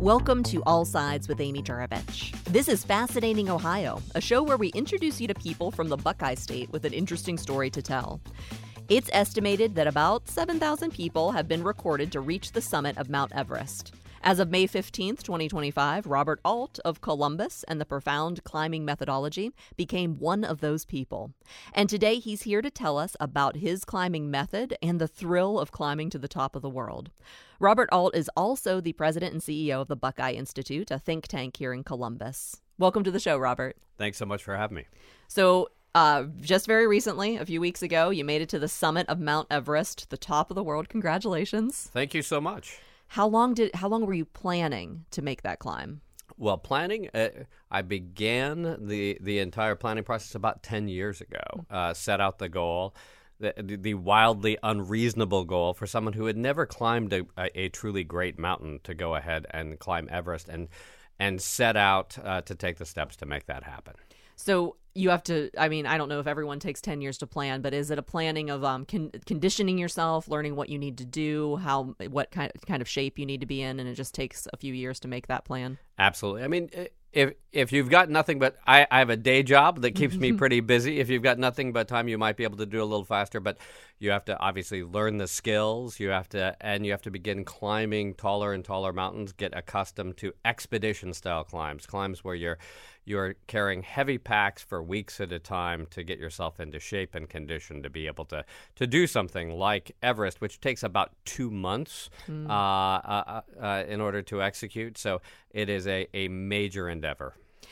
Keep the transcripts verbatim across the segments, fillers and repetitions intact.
Welcome to All Sides with Amy Juravich. This is Fascinating Ohio, a show where we introduce you to people from the Buckeye State with an interesting story to tell. It's estimated that about seven thousand people have been recorded to reach the summit of Mount Everest. As of May fifteenth, twenty twenty-five, Robert Alt of Columbus and the Profound Climbing Methodology became one of those people. And today he's here to tell us about his climbing method and the thrill of climbing to the top of the world. Robert Alt is also the president and C E O of the Buckeye Institute, a think tank here in Columbus. Welcome to the show, Robert. Thanks so much for having me. So, uh, just very recently, a few weeks ago, you made it to the summit of Mount Everest, the top of the world. Congratulations. Thank you so much. How long did how long were you planning to make that climb? Well, planning, uh, I began the, the entire planning process about ten years ago. Uh, set out the goal, the, the wildly unreasonable goal for someone who had never climbed a, a, a truly great mountain to go ahead and climb Everest and, and set out uh, to take the steps to make that happen. So you have to, I mean, I don't know if everyone takes ten years to plan, but is it a planning of um, con- conditioning yourself, learning what you need to do, how, what kind kind of shape you need to be in, and it just takes a few years to make that plan? Absolutely. I mean, if if you've got nothing but, I, I have a day job that keeps me pretty busy. If you've got nothing but time, you might be able to do a little faster, but you have to obviously learn the skills. You have to, and you have to begin climbing taller and taller mountains, get accustomed to expedition-style climbs, climbs where you're You're carrying heavy packs for weeks at a time to get yourself into shape and condition to be able to, to do something like Everest, which takes about two months mm. uh, uh, uh, in order to execute. So it is a, a major endeavor.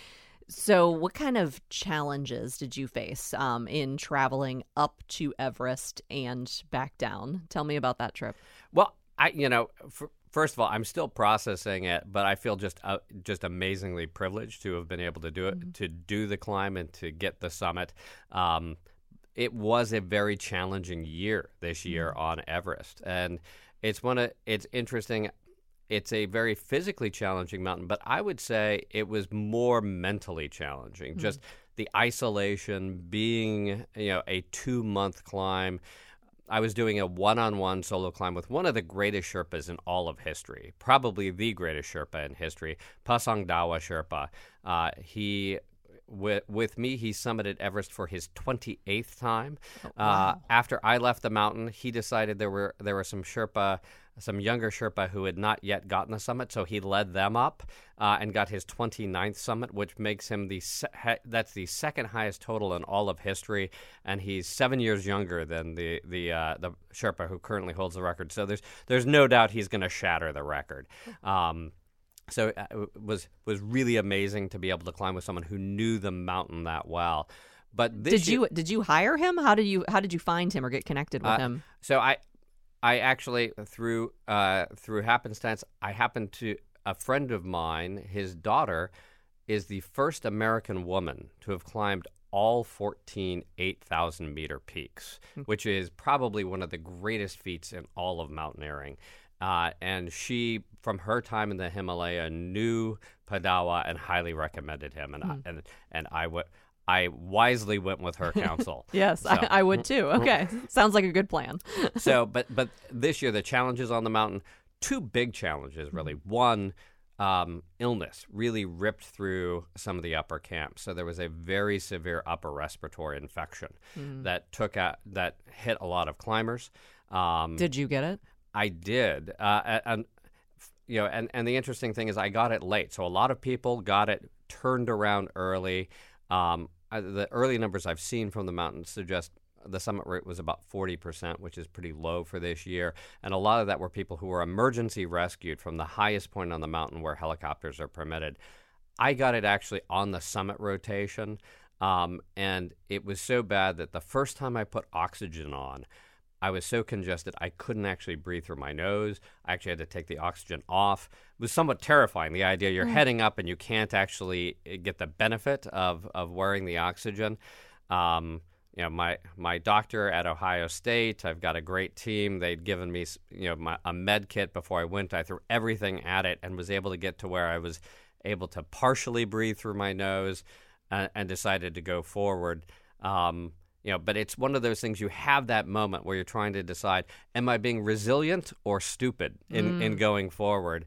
So what kind of challenges did you face um, in traveling up to Everest and back down? Tell me about that trip. Well, I you know, for, First of all, I'm still processing it, but I feel just uh, just amazingly privileged to have been able to do it, mm-hmm. to do the climb and to get the summit. Um, it was a very challenging year this year mm-hmm. on Everest, and it's one of it's interesting. It's a very physically challenging mountain, but I would say it was more mentally challenging. Mm-hmm. Just the isolation, being you know a two month climb. I was doing a one-on-one solo climb with one of the greatest Sherpas in all of history, probably the greatest Sherpa in history, Pasang Dawa Sherpa. Uh, he, with, with me, he summited Everest for his twenty-eighth time. Oh, wow. uh, after I left the mountain, he decided there were there were some Sherpa, some younger Sherpa who had not yet gotten the summit, so he led them up uh, and got his twenty-ninth summit, which makes him the se- that's the second highest total in all of history, and he's seven years younger than the the uh, the Sherpa who currently holds the record. So there's there's no doubt he's going to shatter the record. Um, so it was was really amazing to be able to climb with someone who knew the mountain that well. But this did you year, did you hire him? How did you how did you find him or get connected with uh, him? So I. I actually, through uh, through happenstance, I happened to, a friend of mine, his daughter, is the first American woman to have climbed all fourteen eight thousand meter peaks, mm-hmm. which is probably one of the greatest feats in all of mountaineering. Uh, and she, from her time in the Himalaya, knew Padawa and highly recommended him. And mm-hmm. I, and and I would. I wisely went with her counsel. Yes, so. I, I would too. Okay, sounds like a good plan. so, but but this year, the challenges on the mountain, two big challenges, really. Mm-hmm. One, um, illness really ripped through some of the upper camps. So there was a very severe upper respiratory infection mm-hmm. that took out, that hit a lot of climbers. Um, did you get it? I did. Uh, and, you know, and, and the interesting thing is I got it late. So a lot of people got it turned around early. Um, the early numbers I've seen from the mountain suggest the summit rate was about forty percent, which is pretty low for this year. And a lot of that were people who were emergency rescued from the highest point on the mountain where helicopters are permitted. I got it actually on the summit rotation, um, and it was so bad that the first time I put oxygen on, I was so congested I couldn't actually breathe through my nose. I actually had to take the oxygen off. It was somewhat terrifying, the idea you're mm. heading up and you can't actually get the benefit of, of wearing the oxygen. Um, you know, my my doctor at Ohio State, I've got a great team. They'd given me you know my, a med kit before I went. I threw everything at it and was able to get to where I was able to partially breathe through my nose uh, and decided to go forward. Um You know, but it's one of those things, you have that moment where you're trying to decide, am I being resilient or stupid in, mm. in going forward?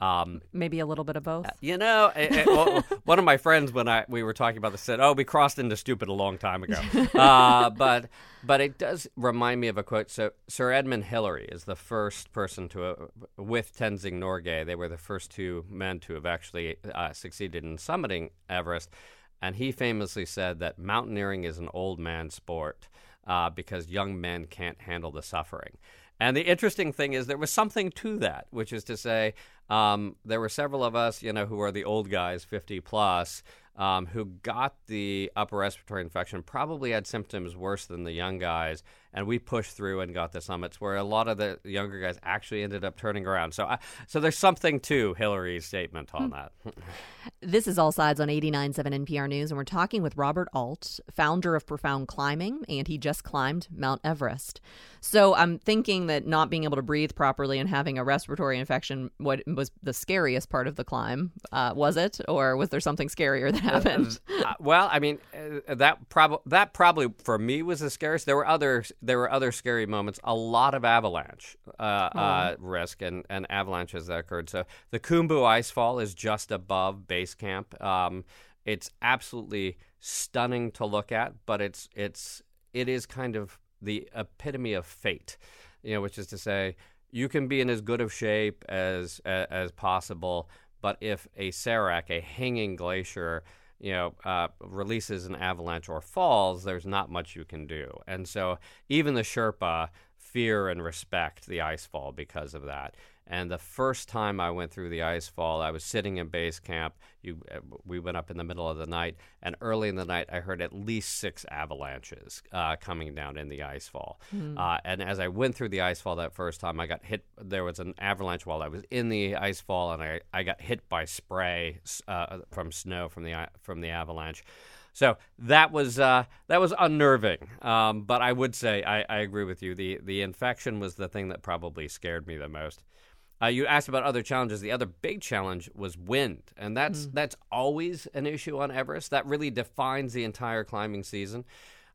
Um, Maybe a little bit of both. You know, it, it, well, one of my friends, when I we were talking about this, said, "Oh, we crossed into stupid a long time ago." uh, but but it does remind me of a quote. So Sir Edmund Hillary is the first person to, uh, with Tenzing Norgay, they were the first two men to have actually uh, succeeded in summiting Everest, and he famously said that mountaineering is an old man's sport uh, because young men can't handle the suffering. And the interesting thing is there was something to that, which is to say um, there were several of us, you know, who are the old guys, fifty plus, um, who got the upper respiratory infection, probably had symptoms worse than the young guys, and we pushed through and got the summits, where a lot of the younger guys actually ended up turning around. So, I, so there's something to Hillary's statement on that. This is All Sides on eighty-nine point seven N P R News, and we're talking with Robert Alt, founder of Profound Climbing, and he just climbed Mount Everest. So I'm thinking that not being able to breathe properly and having a respiratory infection what was the scariest part of the climb. Uh, was it? Or was there something scarier that happened? uh, well, I mean, uh, that, prob- that probably, for me, was the scariest. There were other there were other scary moments, a lot of avalanche uh, oh. uh, risk and, and avalanches that occurred. So the Khumbu Icefall is just above base camp. Um, it's absolutely stunning to look at, but it's it's it is kind of the epitome of fate, you know, which is to say you can be in as good of shape as as, as possible, but if a serac, a hanging glacier, you know, uh, releases an avalanche or falls, there's not much you can do. And so even the Sherpa fear and respect the icefall because of that. And the first time I went through the icefall, I was sitting in base camp. You, we went up in the middle of the night, and early in the night, I heard at least six avalanches uh, coming down in the icefall. Mm. Uh, and as I went through the icefall that first time, I got hit. There was an avalanche while I was in the icefall, and I, I got hit by spray uh, from snow from the from the avalanche. So that was uh, that was unnerving. Um, but I would say I, I agree with you. The the infection was the thing that probably scared me the most. Uh, you asked about other challenges. The other big challenge was wind, and that's mm. that's always an issue on Everest. That really defines the entire climbing season.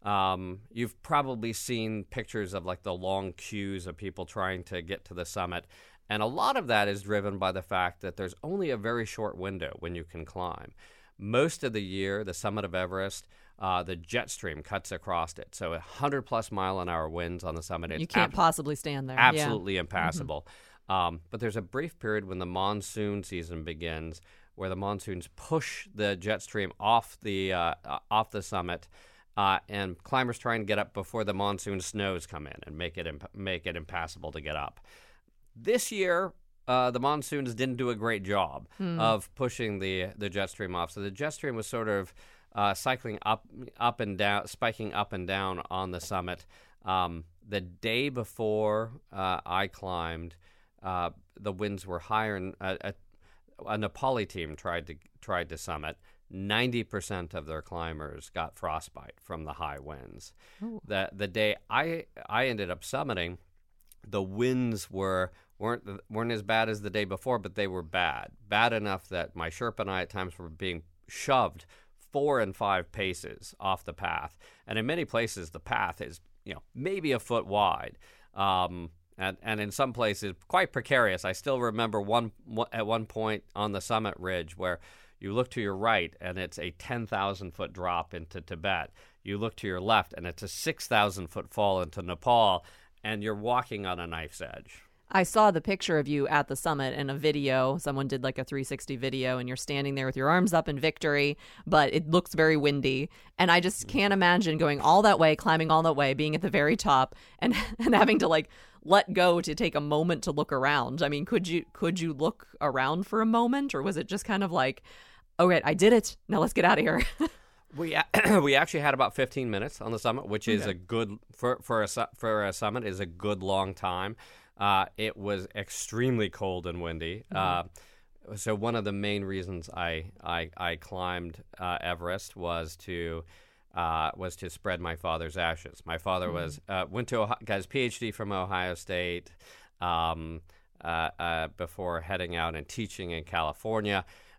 Um, you've probably seen pictures of like the long queues of people trying to get to the summit, and a lot of that is driven by the fact that there's only a very short window when you can climb. Most of the year, the summit of Everest, uh, the jet stream cuts across it. So one hundred plus mile an hour winds on the summit. It's you can't ab- possibly stand there. Absolutely yeah. impassable. Mm-hmm. Um, but there's a brief period when the monsoon season begins where the monsoons push the jet stream off the uh, uh, off the summit, uh, and climbers try and get up before the monsoon snows come in and make it imp- make it impassable to get up. This year, uh, the monsoons didn't do a great job hmm. of pushing the the jet stream off. So the jet stream was sort of uh, cycling up up and down, spiking up and down on the summit. Um, the day before uh, I climbed, Uh, the winds were higher, and a, a, a Nepali team tried to tried to summit. ninety percent of their climbers got frostbite from the high winds. Ooh. The the day I I ended up summiting, the winds were weren't weren't as bad as the day before, but they were bad, bad enough that my Sherpa and I at times were being shoved four and five paces off the path, and in many places the path is you know maybe a foot wide. Um, And, and in some places, quite precarious. I still remember one at one point on the summit ridge where you look to your right and it's a ten thousand foot drop into Tibet. You look to your left and it's a six thousand foot fall into Nepal, and you're walking on a knife's edge. I saw the picture of you at the summit in a video. Someone did like a three sixty video, and you're standing there with your arms up in victory, but it looks very windy. And I just can't imagine going all that way, climbing all that way, being at the very top, and, and having to like let go to take a moment to look around. I mean, could you could you look around for a moment, or was it just kind of like, all right, I did it. Now let's get out of here. We we actually had about fifteen minutes on the summit, which is okay. a good for for a for a summit is a good long time. Uh, it was extremely cold and windy. Mm-hmm. Uh, so one of the main reasons I I, I climbed uh, Everest was to uh, was to spread my father's ashes. My father mm-hmm. was uh, went to Ohio, got his P H D from Ohio State um, uh, uh, before heading out and teaching in California.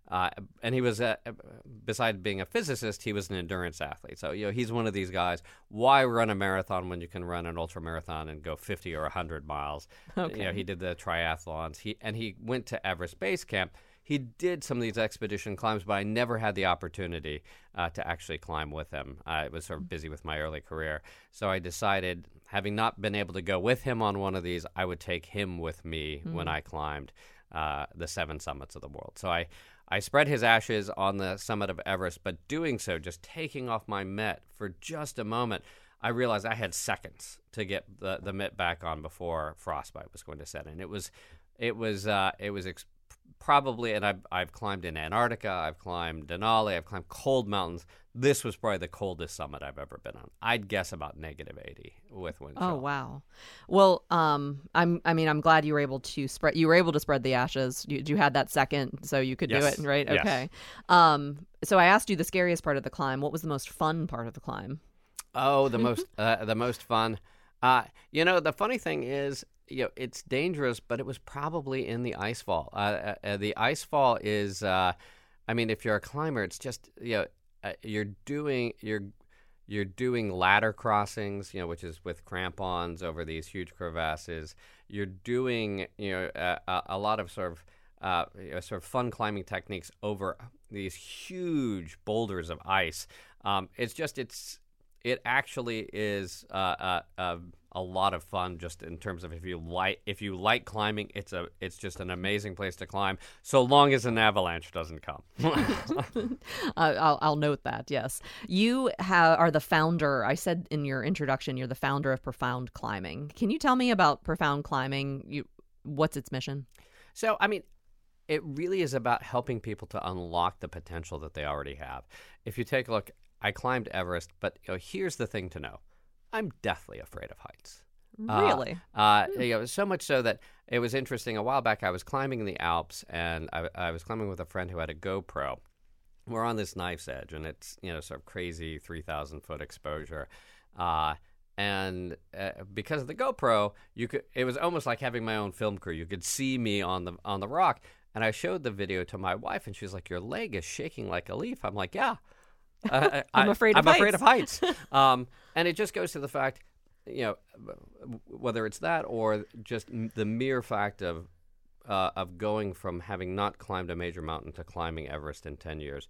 Uh, and he was, uh, besides being a physicist, he was an endurance athlete. So, you know, he's one of these guys. Why run a marathon when you can run an ultra marathon and go fifty or one hundred miles? Okay. You know, he did the triathlons. He and he went to Everest Base Camp. He did some of these expedition climbs, but I never had the opportunity uh, to actually climb with him. I was sort of busy with my early career. So I decided, having not been able to go with him on one of these, I would take him with me mm. when I climbed uh, the seven summits of the world. So I, I spread his ashes on the summit of Everest, but doing so, just taking off my mitt for just a moment, I realized I had seconds to get the, the mitt back on before frostbite was going to set in. It was, it was, uh, it was ex- probably, and I've, I've climbed in Antarctica, I've climbed Denali, I've climbed cold mountains. This was probably the coldest summit I've ever been on. I'd guess about negative eighty with wind chill. Oh wow! Well, um, I'm. I mean, I'm glad you were able to spread. You were able to spread the ashes. You, you had that second, so you could yes. do it, right? Yes. Okay. Um. So I asked you the scariest part of the climb. What was the most fun part of the climb? Oh, the most, uh, the most fun. Uh, you know, the funny thing is, you know, it's dangerous, but it was probably in the ice fall. Uh, uh, the ice fall is, uh, I mean, if you're a climber, it's just, you know, uh, you're doing you're you're doing ladder crossings, you know, which is with crampons over these huge crevasses. You're doing, you know, a, a lot of sort of uh, you know, sort of fun climbing techniques over these huge boulders of ice. Um, it's just it's. It actually is uh, uh, uh, a lot of fun, just in terms of if you like if you like climbing, it's a it's just an amazing place to climb, so long as an avalanche doesn't come. uh, I'll, I'll note that. Yes, you have, are the founder. I said in your introduction, you're the founder of Profound Climbing. Can you tell me about Profound Climbing? You, what's its mission? So, I mean, it really is about helping people to unlock the potential that they already have. If you take a look. I climbed Everest, but you know, here's the thing to know. I'm deathly afraid of heights. Really? Uh, uh, you know, so much so that it was interesting. A while back, I was climbing in the Alps, and I, I was climbing with a friend who had a GoPro. We're on this knife's edge, and it's, you know, sort of crazy three thousand foot exposure. Uh, and uh, because of the GoPro, you could. It was almost like having my own film crew. You could see me on the on the rock, and I showed the video to my wife, and she was like, "Your leg is shaking like a leaf." I'm like, "Yeah." Uh, I'm I, afraid of I'm heights. afraid of heights. um, and it just goes to the fact, you know, whether it's that or just m- the mere fact of uh, of going from having not climbed a major mountain to climbing Everest in ten years,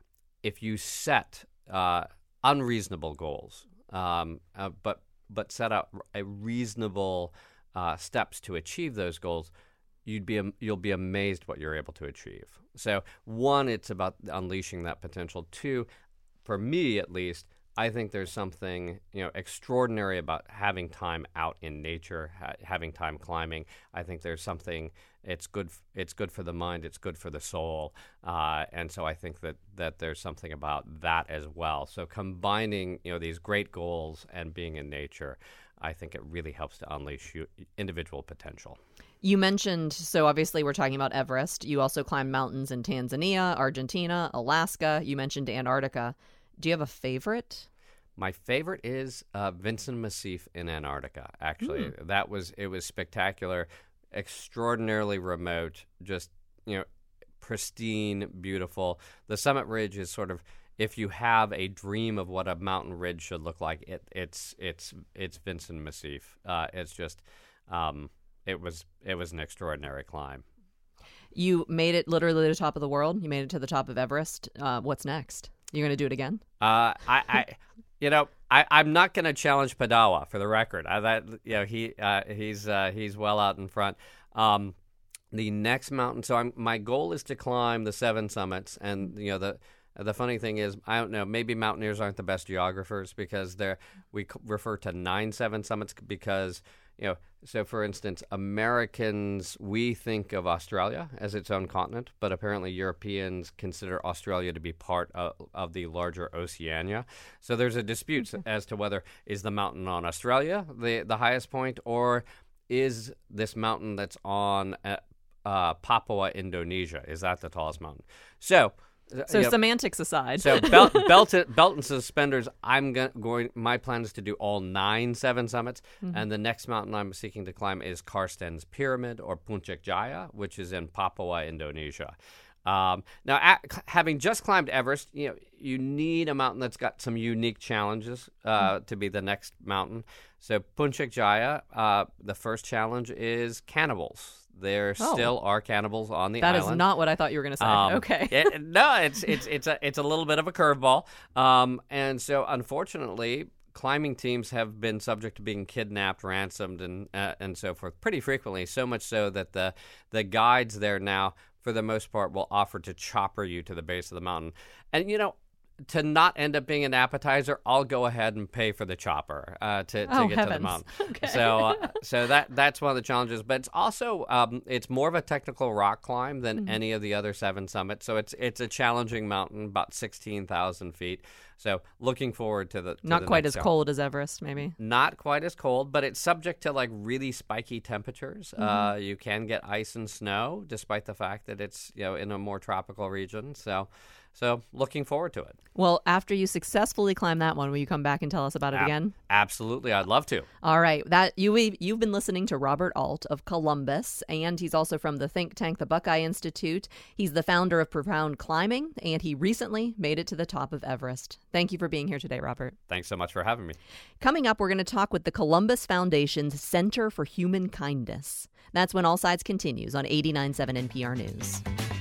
if you set uh, unreasonable goals, um, uh, but but set out a reasonable uh, steps to achieve those goals, you'd be you'll be amazed what you're able to achieve. So one, it's about unleashing that potential. Two, for me at least, I think there's something, you know, extraordinary about having time out in nature, ha- having time climbing. I think there's something. It's good. It's good for the mind. It's good for the soul. Uh, and so I think that that there's something about that as well. So combining, you know, these great goals and being in nature, I think it really helps to unleash you, individual potential. You mentioned, so obviously we're talking about Everest. You also climb mountains in Tanzania, Argentina, Alaska. You mentioned Antarctica. Do you have a favorite? My favorite is uh, Vinson Massif in Antarctica, actually. Mm. That was, it was spectacular, extraordinarily remote, just, you know, pristine, beautiful. The summit ridge is sort of, if you have a dream of what a mountain ridge should look like, it, it's it's it's Vinson Massif. Uh, it's just, um, it was it was an extraordinary climb. You made it literally to the top of the world. You made it to the top of Everest. Uh, what's next? You're going to do it again? Uh, I, I, you know, I, I'm not going to challenge Padawa, for the record. I, that, you know, he, uh, he's, uh, he's well out in front. Um, the next mountain. So I'm, my goal is to climb the seven summits, and you know the. The funny thing is, I don't know, maybe mountaineers aren't the best geographers because they're, we c- refer to nine seven summits because, you know, so for instance, Americans, we think of Australia as its own continent, but apparently Europeans consider Australia to be part of, of the larger Oceania. So there's a dispute mm-hmm. as to whether is the mountain on Australia the, the highest point, or is this mountain that's on uh, uh, Papua, Indonesia, is that the tallest mountain? So... So you know, semantics aside. so belt, belt, belt and suspenders, I'm go- going, my plan is to do all nine seven summits. Mm-hmm. And the next mountain I'm seeking to climb is Karsten's Pyramid, or Puncak Jaya, which is in Papua, Indonesia. Um, now, at, having just climbed Everest, you know, you need a mountain that's got some unique challenges uh, to be the next mountain. So Puncak Jaya, uh, the first challenge is cannibals. There Oh. still are cannibals on the That island. is not what I thought you were going to say. Um, okay. it- no, it's it's it's a it's a little bit of a curveball, um, and so unfortunately, climbing teams have been subject to being kidnapped, ransomed, and uh, and so forth pretty frequently. So much so that the the guides there now, for the most part, will offer to chopper you to the base of the mountain, and you know. To not end up being an appetizer, I'll go ahead and pay for the chopper uh, to, to Oh, get heavens. to the mountain. Okay. So, uh, so that that's one of the challenges. But it's also um, it's more of a technical rock climb than Mm-hmm. any of the other seven summits. So it's it's a challenging mountain, about sixteen thousand feet. So looking forward to the to Not the quite next as challenge. cold as Everest, maybe. Not quite as cold, but it's subject to like really spiky temperatures. Mm-hmm. Uh, you can get ice and snow, despite the fact that it's you know in a more tropical region. So, so looking forward to it. Well, after you successfully climb that one, will you come back and tell us about it Ab- again? Absolutely, I'd love to. All right. That you you've been listening to Robert Alt of Columbus, and he's also from the think tank, the Buckeye Institute. He's the founder of Profound Climbing, and he recently made it to the top of Everest. Thank you for being here today, Robert. Thanks so much for having me. Coming up, we're going to talk with the Columbus Foundation's Center for Human Kindness. That's when All Sides continues on eighty-nine point seven N P R News.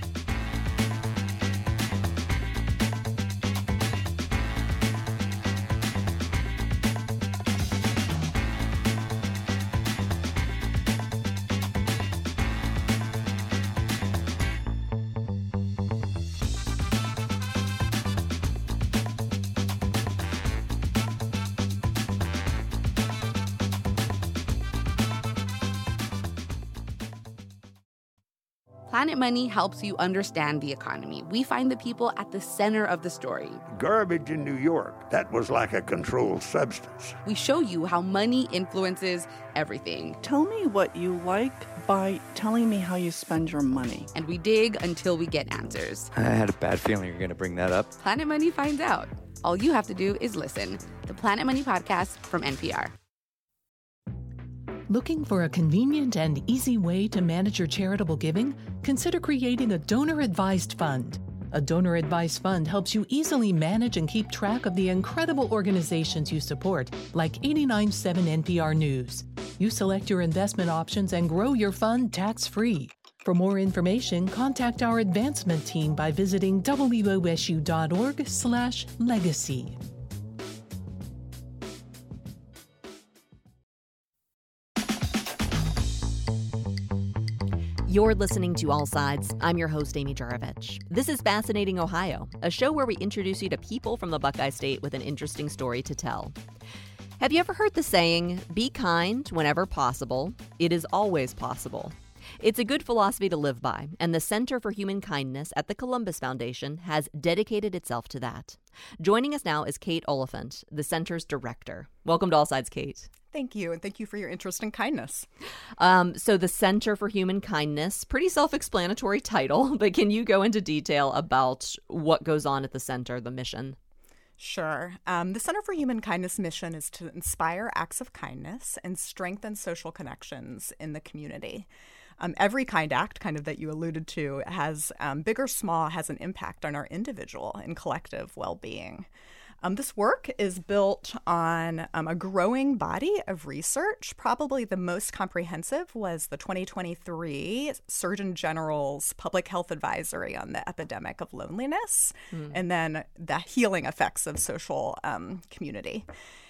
Planet Money helps you understand the economy. We find the people at the center of the story. Garbage in New York, that was like a controlled substance. We show you how money influences everything. Tell me what you like by telling me how you spend your money. And we dig until we get answers. I had a bad feeling you were going to bring that up. Planet Money finds out. All you have to do is listen. The Planet Money podcast from N P R. Looking for a convenient and easy way to manage your charitable giving? Consider creating a donor-advised fund. A donor-advised fund helps you easily manage and keep track of the incredible organizations you support, like eighty-nine point seven N P R News. You select your investment options and grow your fund tax-free. For more information, contact our advancement team by visiting wosu.org slash legacy. You're listening to All Sides. I'm your host, Amy Jurovich. This is Fascinating Ohio, a show where we introduce you to people from the Buckeye State with an interesting story to tell. Have you ever heard the saying, be kind whenever possible? It is always possible. It's a good philosophy to live by, and the Center for Human Kindness at the Columbus Foundation has dedicated itself to that. Joining us now is Kate Oliphant, the center's director. Welcome to All Sides, Kate. Thank you, and thank you for your interest in kindness. Um, so the Center for Human Kindness, pretty self-explanatory title, but can you go into detail about what goes on at the center, the mission? Sure. Um, the Center for Human Kindness mission is to inspire acts of kindness and strengthen social connections in the community. Um, every kind act, kind of that you alluded to, has um, big or small, has an impact on our individual and collective well-being. Um, this work is built on um, a growing body of research. Probably the most comprehensive was the twenty twenty-three Surgeon General's Public Health Advisory on the epidemic of loneliness, mm. and then the healing effects of social um, community.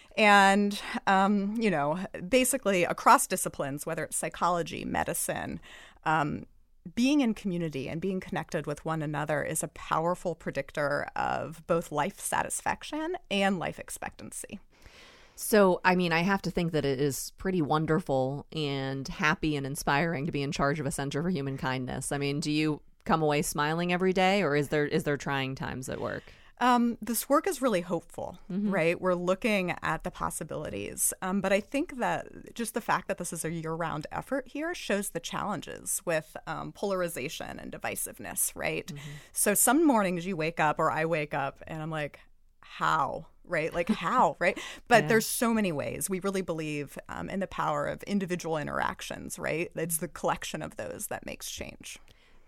And, um, you know, basically across disciplines, whether it's psychology, medicine, um, being in community and being connected with one another is a powerful predictor of both life satisfaction and life expectancy. So, I mean, I have to think that it is pretty wonderful and happy and inspiring to be in charge of a Center for Human Kindness. I mean, do you come away smiling every day, or is there is there trying times at work? Um, this work is really hopeful, mm-hmm. right? We're looking at the possibilities. Um, but I think that just the fact that this is a year-round effort here shows the challenges with um, polarization and divisiveness, right? Mm-hmm. So some mornings you wake up, or I wake up, and I'm like, how? Right? Like how, right? But yeah. There's so many ways. We really believe um, in the power of individual interactions, right? It's the collection of those that makes change.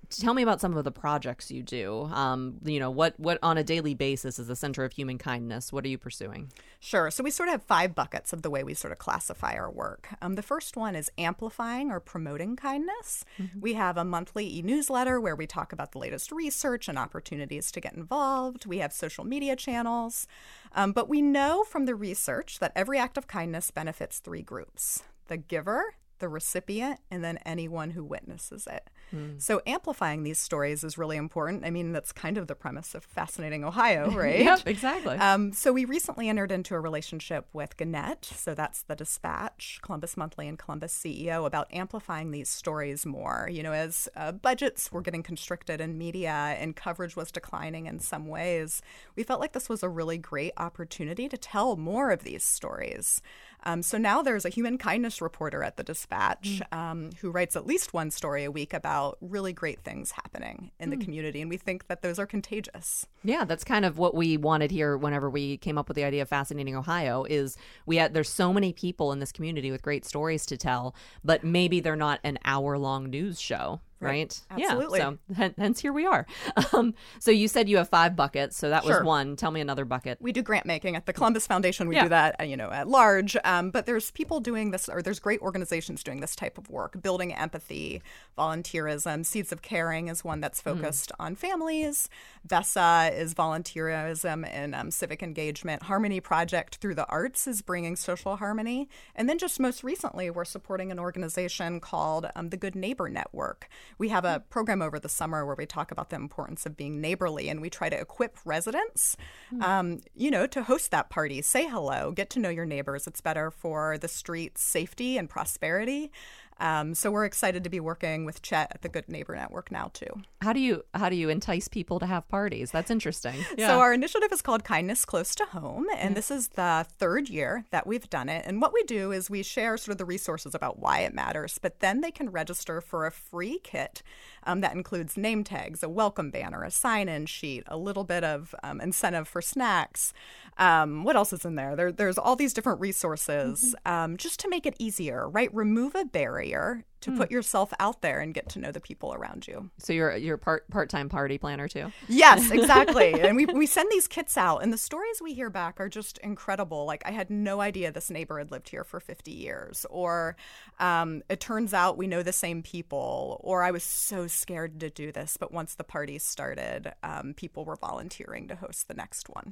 tell me about some of the projects you do. Um, you know, what, what on a daily basis is the Center of Human Kindness? What are you pursuing? Sure. So we sort of have five buckets of the way we sort of classify our work. Um, the first one is amplifying or promoting kindness. Mm-hmm. We have a monthly e-newsletter where we talk about the latest research and opportunities to get involved. We have social media channels. Um, but we know from the research that every act of kindness benefits three groups: the giver, the recipient, and then anyone who witnesses it. Mm. So amplifying these stories is really important. I mean, that's kind of the premise of Fascinating Ohio, right? Yep, exactly. Um, so we recently entered into a relationship with Gannett, so that's the Dispatch, Columbus Monthly, and Columbus C E O, about amplifying these stories more. You know, as uh, budgets were getting constricted in media and coverage was declining in some ways, we felt like this was a really great opportunity to tell more of these stories. Um, so now there's a human kindness reporter at the Dispatch mm. um, who writes at least one story a week about really great things happening in mm. the community. And we think that those are contagious. Yeah, that's kind of what we wanted here whenever we came up with the idea of Fascinating Ohio is we had, there's so many people in this community with great stories to tell, but maybe they're not an hour-long news show. Right. Absolutely. Yeah. So hence here we are. Um, so you said you have five buckets. So that was sure. one. Tell me another bucket. We do grant making at the Columbus Foundation. We yeah. do that, you know, at large. Um, but there's people doing this, or there's great organizations doing this type of work, building empathy, volunteerism. Seeds of Caring is one that's focused mm. on families. VESA is volunteerism and um, civic engagement. Harmony Project through the arts is bringing social harmony. And then just most recently, we're supporting an organization called um, the Good Neighbor Network. We have a program over the summer where we talk about the importance of being neighborly, and we try to equip residents, um, you know, to host that party, say hello, get to know your neighbors. It's better for the street's safety and prosperity. Um, so we're excited to be working with Chet at the Good Neighbor Network now, too. How do you how do you entice people to have parties? That's interesting. Yeah. So our initiative is called Kindness Close to Home, and yeah. this is the third year that we've done it. And what we do is we share sort of the resources about why it matters, but then they can register for a free kit um, that includes name tags, a welcome banner, a sign-in sheet, a little bit of um, incentive for snacks. Um, what else is in there? there? There's all these different resources mm-hmm. um, just to make it easier, right? Remove a barrier to mm. put yourself out there and get to know the people around you. So you're you're part part-time party planner too? Yes, exactly. And we we send these kits out, and the stories we hear back are just incredible. Like, I had no idea this neighbor had lived here for fifty years, or um, it turns out we know the same people, or I was so scared to do this, but once the party started, um, people were volunteering to host the next one.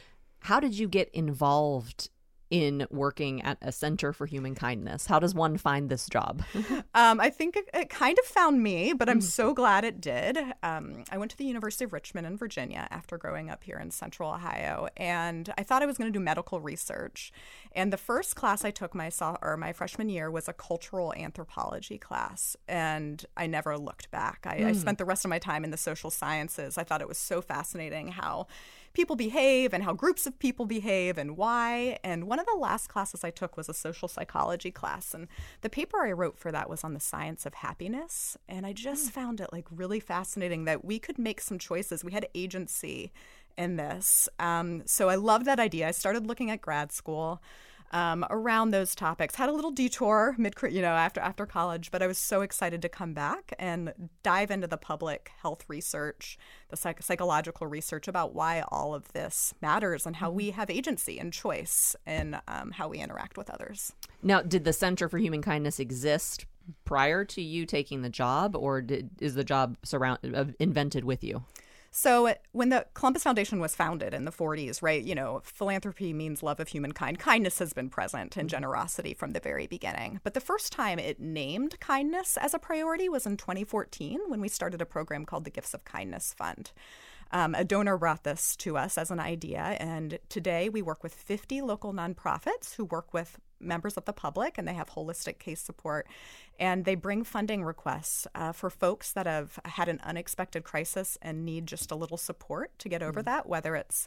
How did you get involved in working at a Center for Human Kindness? How does one find this job? um, I think it, it kind of found me, but I'm so glad it did. Um, I went to the University of Richmond in Virginia after growing up here in Central Ohio, and I thought I was going to do medical research. And the first class I took my so- or my freshman year was a cultural anthropology class, and I never looked back. I, mm. I spent the rest of my time in the social sciences. I thought it was so fascinating how people behave and how groups of people behave and why. And one of the last classes I took was a social psychology class. And the paper I wrote for that was on the science of happiness. And I just mm. found it like really fascinating that we could make some choices. We had agency in this. Um, so I loved that idea. I started looking at grad school um, around those topics. Had a little detour mid, you know, after after college, but I was so excited to come back and dive into the public health research, the psych- psychological research about why all of this matters and how we have agency and choice in um, how we interact with others. Now, did the Center for Human Kindness exist prior to you taking the job, or did, is the job surround uh, invented with you? So when the Columbus Foundation was founded in the forties, right, you know, philanthropy means love of humankind. Kindness has been present and generosity from the very beginning. But the first time it named kindness as a priority was in twenty fourteen when we started a program called the Gifts of Kindness Fund. Um, a donor brought this to us as an idea, and today we work with fifty local nonprofits who work with members of the public, and they have holistic case support, and they bring funding requests uh, for folks that have had an unexpected crisis and need just a little support to get over mm-hmm. that, whether it's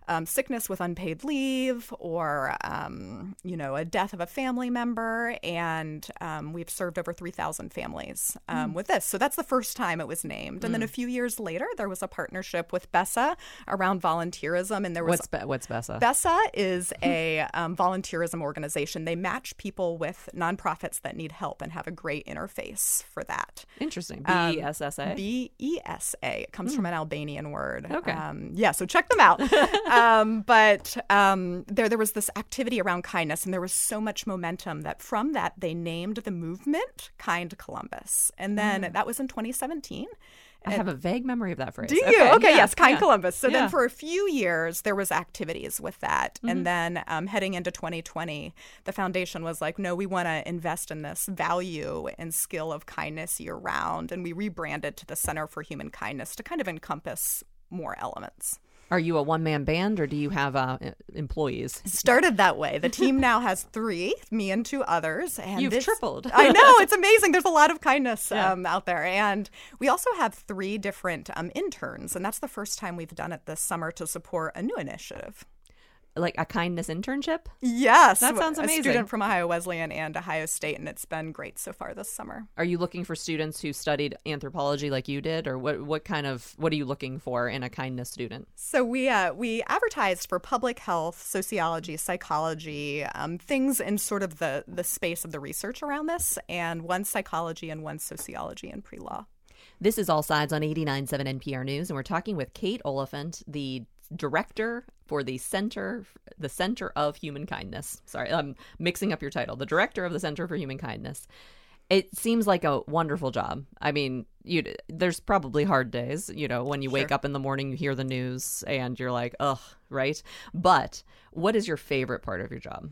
um, sickness with unpaid leave or, um, you know, a death of a family member. And um, we've served over three thousand families um, mm. with this. So that's the first time it was named. And mm. then a few years later, there was a partnership with BESA around volunteerism. And there was What's, Be- what's BESA? BESA is a um, volunteerism organization. They match people with nonprofits that need help and have a great interface for that. Interesting. B E S S A? Um, B E S A. It comes mm. from an Albanian word. Okay. Um, yeah, so check them out. um, but um, there, there was this activity around kindness, and there was so much momentum that from that they named the movement Kind Columbus. And then mm. that was in twenty seventeen. I have a vague memory of that phrase. Do you? Okay, okay yeah, yes, Kind yeah. Columbus. So yeah. then for a few years, there was activities with that. Mm-hmm. And then um, heading into twenty twenty, the foundation was like, no, we want to invest in this value and skill of kindness year round. And we rebranded to the Center for Human Kindness to kind of encompass more elements. Are you a one-man band or do you have uh, employees? Started that way. The team now has three, me and two others. And You've this, tripled. I know. It's amazing. There's a lot of kindness yeah. um, out there. And we also have three different um, interns. And that's the first time we've done it this summer to support a new initiative. Like a kindness internship? Yes. That sounds amazing. A student from Ohio Wesleyan and Ohio State, and it's been great so far this summer. Are you looking for students who studied anthropology like you did, or what what kind of, what are you looking for in a kindness student? So we uh, we advertised for public health, sociology, psychology, um, things in sort of the, the space of the research around this, and one psychology and one sociology and pre-law. This is All Sides on eighty-nine point seven N P R News, and we're talking with Kate Oliphant, the director for the Center, the Center of Human Kindness. Sorry, I'm mixing up your title. The director of the Center for Human Kindness. It seems like a wonderful job. I mean, you there's probably hard days, you know, when you Sure. wake up in the morning, you hear the news, and you're like, ugh, right? But what is your favorite part of your job?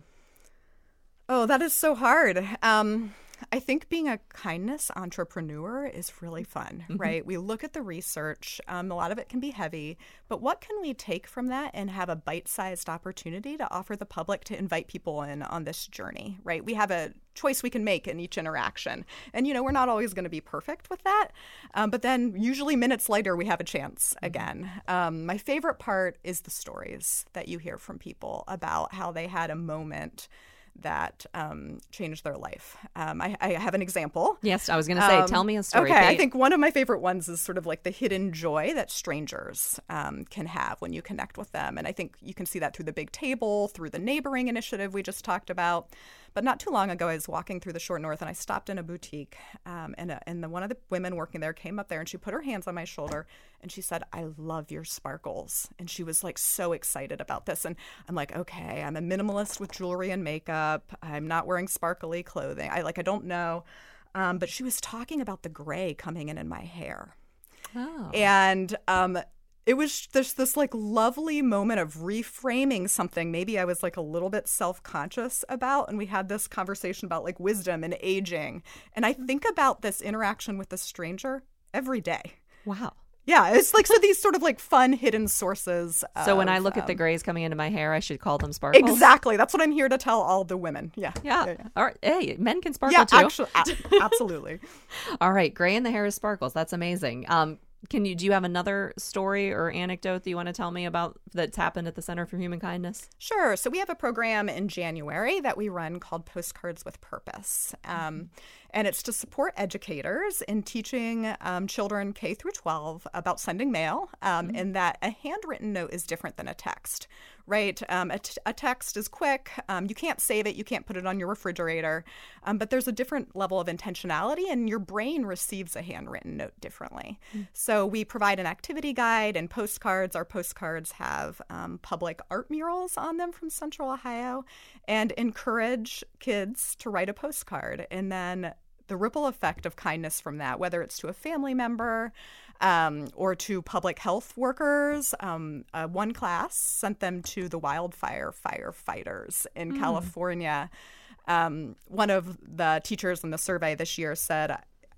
Oh, that is so hard. Um, I think being a kindness entrepreneur is really fun, Mm-hmm. right? We look at the research. Um, a lot of it can be heavy, but what can we take from that and have a bite-sized opportunity to offer the public to invite people in on this journey, right? We have a choice we can make in each interaction. And, you know, we're not always going to be perfect with that. Um, but then usually minutes later, we have a chance again. Um, my favorite part is the stories that you hear from people about how they had a moment that um, changed their life. Um, I, I have an example. Yes, I was going to say, Um, tell me a story. Okay, Kate. I think one of my favorite ones is sort of like the hidden joy that strangers um, can have when you connect with them. And I think you can see that through the Big Table, through the neighboring initiative we just talked about. But not too long ago, I was walking through the Short North and I stopped in a boutique. Um, and a, and the, one of the women working there came up there and she put her hands on my shoulder and she said, "I love your sparkles." And she was like so excited about this. And I'm like, okay, I'm a minimalist with jewelry and makeup. I'm not wearing sparkly clothing. I like, I don't know. Um, but she was talking about the gray coming in in my hair. Oh. And um, it was just this like lovely moment of reframing something maybe I was like a little bit self-conscious about. And we had this conversation about like wisdom and aging. And I think about this interaction with a stranger every day. Wow. Yeah, it's like so these sort of like fun hidden sources. So when of, I look at the um, grays coming into my hair, I should call them sparkles? Exactly. That's what I'm here to tell all the women. Yeah. Yeah. Yeah. yeah. All right. Hey, men can sparkle Yeah, too. actually, a- absolutely. All right. Gray in the hair is sparkles. That's amazing. Um, can you do you have another story or anecdote that you want to tell me about that's happened at the Center for Human Kindness? Sure. So we have a program in January that we run called Postcards with Purpose. Um, and it's to support educators in teaching um, children K through twelve about sending mail, um, mm-hmm. and that a handwritten note is different than a text, right? Um, a, t- a text is quick. Um, you can't save it. You can't put it on your refrigerator. Um, but there's a different level of intentionality, and your brain receives a handwritten note differently. Mm-hmm. So we provide an activity guide and postcards. Our postcards have um, public art murals on them from Central Ohio, and encourage kids to write a postcard. And then the ripple effect of kindness from that, whether it's to a family member um, or to public health workers. Um, uh, one class sent them to the wildfire firefighters in mm. California. Um, one of the teachers in the survey this year said,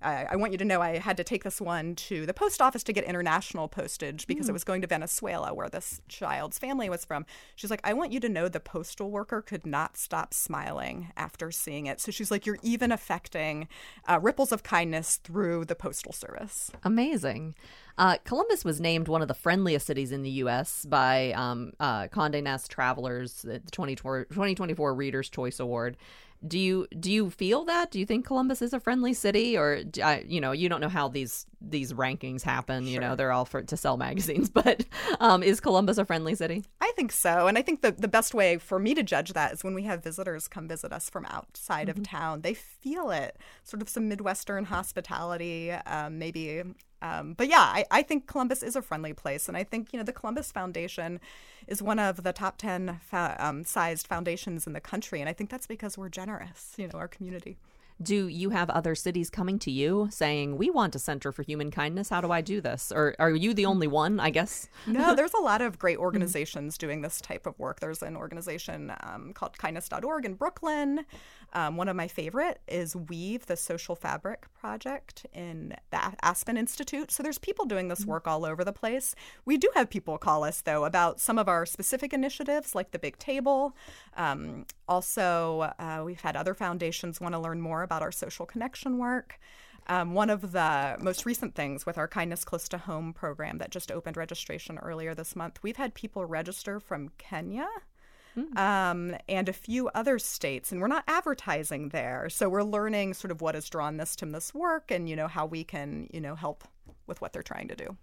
I, I want you to know I had to take this one to the post office to get international postage because mm. it was going to Venezuela, where this child's family was from. She's like, I want you to know the postal worker could not stop smiling after seeing it. So she's like, you're even affecting uh, ripples of kindness through the postal service. Amazing. Uh, Columbus was named one of the friendliest cities in the U S by um, uh, Condé Nast Travelers, the twenty twenty-four Reader's Choice Award. Do you do you feel that? Do you think Columbus is a friendly city, or uh, you know, you don't know how these these rankings happen? You Sure. know, they're all for to sell magazines, but um, is Columbus a friendly city? I think so, and I think the the best way for me to judge that is when we have visitors come visit us from outside mm-hmm. of town. They feel it, sort of some Midwestern hospitality, um, maybe. Um, but yeah, I, I think Columbus is a friendly place. And I think, you know, the Columbus Foundation is one of the top ten fa- um, sized foundations in the country. And I think that's because we're generous, you know, our community. Do you have other cities coming to you saying, we want a Center for Human Kindness? How do I do this? Or are you the only one, I guess? No, there's a lot of great organizations doing this type of work. There's an organization um, called kindness dot org in Brooklyn. Um, one of my favorite is Weave, the Social Fabric Project in the Aspen Institute. So there's people doing this work all over the place. We do have people call us, though, about some of our specific initiatives, like the Big Table. Um, also, uh, we've had other foundations want to learn more about our social connection work. Um, one of the most recent things with our Kindness Close to Home program that just opened registration earlier this month, we've had people register from Kenya. Mm. Um, and a few other states, and we're not advertising there. So we're learning sort of what has drawn this to this work and, you know, how we can, you know, help with what they're trying to do.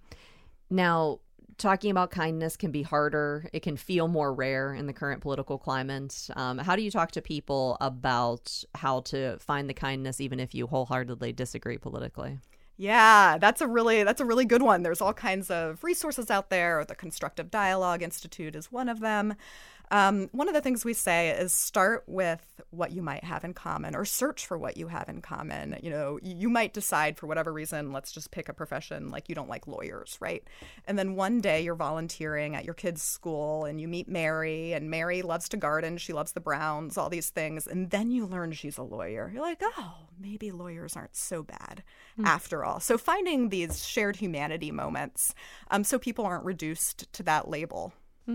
Now, talking about kindness can be harder. It can feel more rare in the current political climate. Um, how do you talk to people about how to find the kindness, even if you wholeheartedly disagree politically? Yeah, that's a really that's a really good one. There's all kinds of resources out there. The Constructive Dialogue Institute is one of them. Um, one of the things we say is start with what you might have in common, or search for what you have in common. You know, you might decide for whatever reason, let's just pick a profession, like you don't like lawyers, right? And then one day you're volunteering at your kid's school and you meet Mary, and Mary loves to garden. She loves the Browns, all these things. And then you learn she's a lawyer. You're like, oh, maybe lawyers aren't so bad mm. after all. So finding these shared humanity moments um, so people aren't reduced to that label.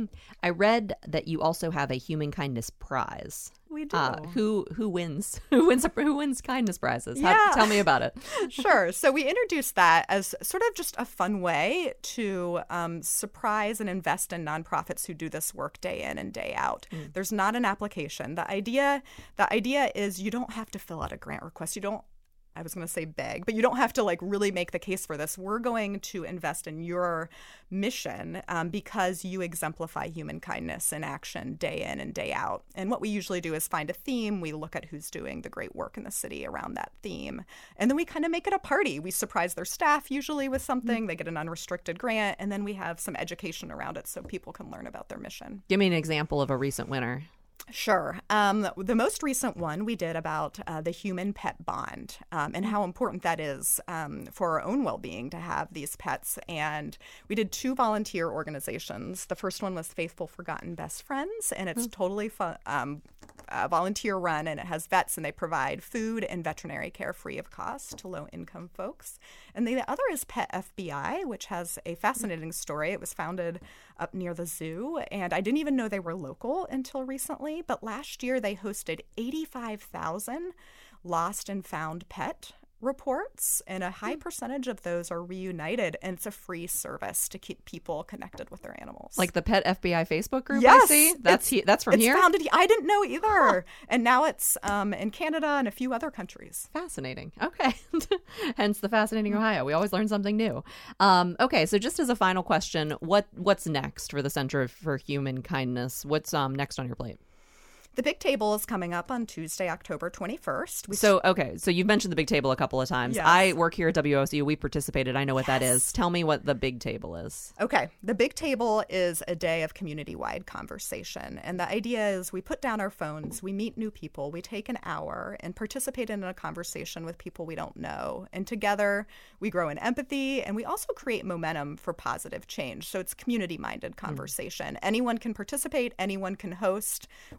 I read that you also have a Human Kindness Prize. We do. Uh, who who wins? Who wins? Who wins kindness prizes? Yeah. How, tell me about it. Sure. So we introduced that as sort of just a fun way to um, surprise and invest in nonprofits who do this work day in and day out. Mm. There's not an application. The idea, the idea is you don't have to fill out a grant request. You don't. I was going to say beg, but you don't have to like really make the case for this. We're going to invest in your mission um, because you exemplify human kindness in action day in and day out. And what we usually do is find a theme. We look at who's doing the great work in the city around that theme. And then we kind of make it a party. We surprise their staff usually with something. Mm-hmm. They get an unrestricted grant. And then we have some education around it so people can learn about their mission. Give me an example of a recent winner. Sure. Um, the most recent one we did about uh, the human-pet bond um, and how important that is um, for our own well-being to have these pets. And we did two volunteer organizations. The first one was Faithful Forgotten Best Friends, and it's mm. totally fun, um, uh, volunteer-run, and it has vets, and they provide food and veterinary care free of cost to low-income folks. And the other is Pet F B I, which has a fascinating story. It was founded up near the zoo, and I didn't even know they were local until recently. But last year they hosted eighty-five thousand lost and found pet reports, and a high percentage of those are reunited, and it's a free service to keep people connected with their animals. Like the Pet F B I Facebook group, yes, I see? That's, he, that's from it's here? It's founded, I didn't know either. And now it's um, in Canada and a few other countries. Fascinating. Okay. Hence the Fascinating Ohio. We always learn something new. Um, okay, so just as a final question, what what's next for the Center for Human Kindness? What's um, next on your plate? The Big Table is coming up on Tuesday, October twenty-first. We so, okay. So you've mentioned the Big Table a couple of times. Yes. I work here at W O S U. We participated. I know what yes. that is. Tell me what the Big Table is. Okay. The Big Table is a day of community-wide conversation. And the idea is we put down our phones, we meet new people, we take an hour and participate in a conversation with people we don't know. And together we grow in empathy, and we also create momentum for positive change. So it's community-minded conversation. Mm. Anyone can participate. Anyone can host. We always say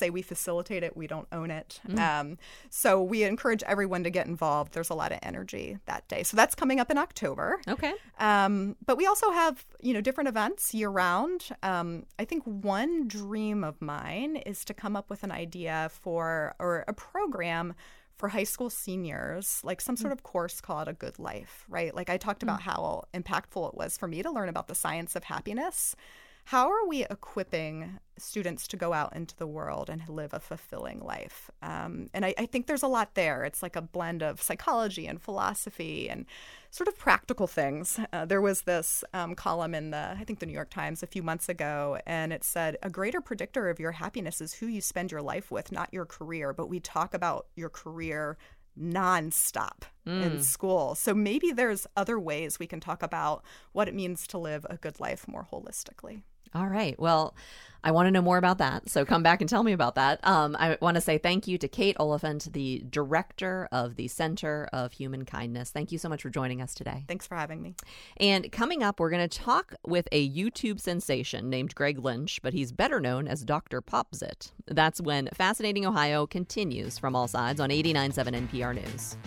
say we facilitate it, we don't own it. Mm. Um, so we encourage everyone to get involved. There's a lot of energy that day. So that's coming up in October. Okay. Um, but we also have, you know, different events year round. Um, I think one dream of mine is to come up with an idea for or a program for high school seniors, like some sort of course called A Good Life, right? Like I talked about how impactful it was for me to learn about the science of happiness. How are we equipping students to go out into the world and live a fulfilling life? Um, and I, I think there's a lot there. It's like a blend of psychology and philosophy and sort of practical things. Uh, there was this um, column in the, I think the New York Times a few months ago, and it said, a greater predictor of your happiness is who you spend your life with, not your career. But we talk about your career nonstop mm. in school. So maybe there's other ways we can talk about what it means to live a good life more holistically. All right. Well, I want to know more about that. So come back and tell me about that. Um, I want to say thank you to Kate Oliphant, the director of the Center of Human Kindness. Thank you so much for joining us today. Thanks for having me. And coming up, we're going to talk with a YouTube sensation named Greg Lynch, but he's better known as Doctor Popzit. That's when Fascinating Ohio continues from all sides on eighty-nine point seven N P R News.